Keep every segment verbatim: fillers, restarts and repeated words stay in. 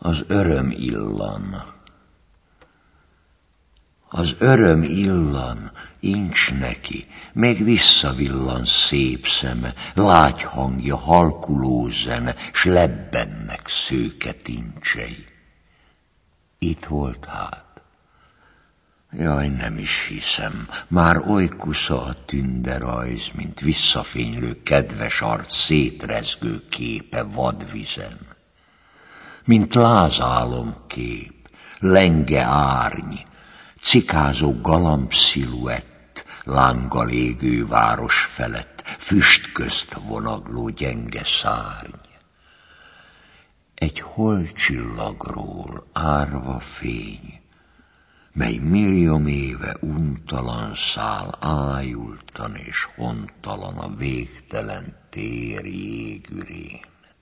Az öröm illan. Az öröm illan, incs neki, még visszavillan szép szeme, lágy hangja, halkuló zene, s lebbennek szőke tincsei. Itt volt hát. Jaj, nem is hiszem, már oly kusza a tünderajz, mint visszafénylő kedves arc szétrezgő képe vadvizen. Mint lázálomkép, lenge árny, cikázó galamb sziluett, lánggal égő város felett, füst közt vonagló gyenge szárny. Egy holcsillagról árva fény, mely millióm éve untalan szál, ájultan és hontalan a végtelen tér jégürén.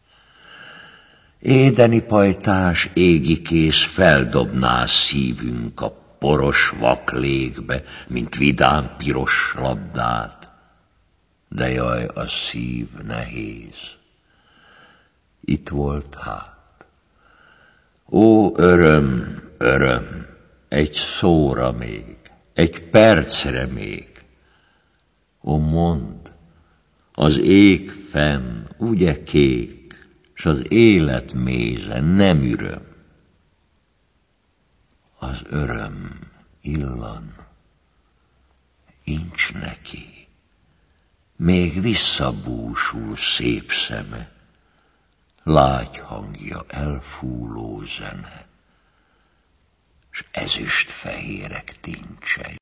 Édeni pajtás égi kész feldobná szívünk a poros vak légbe, mint vidám piros labdát, de jaj, a szív nehéz. Itt volt hát. Ó, öröm, öröm, egy szóra még, egy percre még. Ó, mondd, az ég fenn, ugye kék, s az élet méze nem üröm. Az öröm illan, incs neki, még visszabúsul szép szeme, lágy hangja, elfúló zene, s ezüst fehérek tincsei.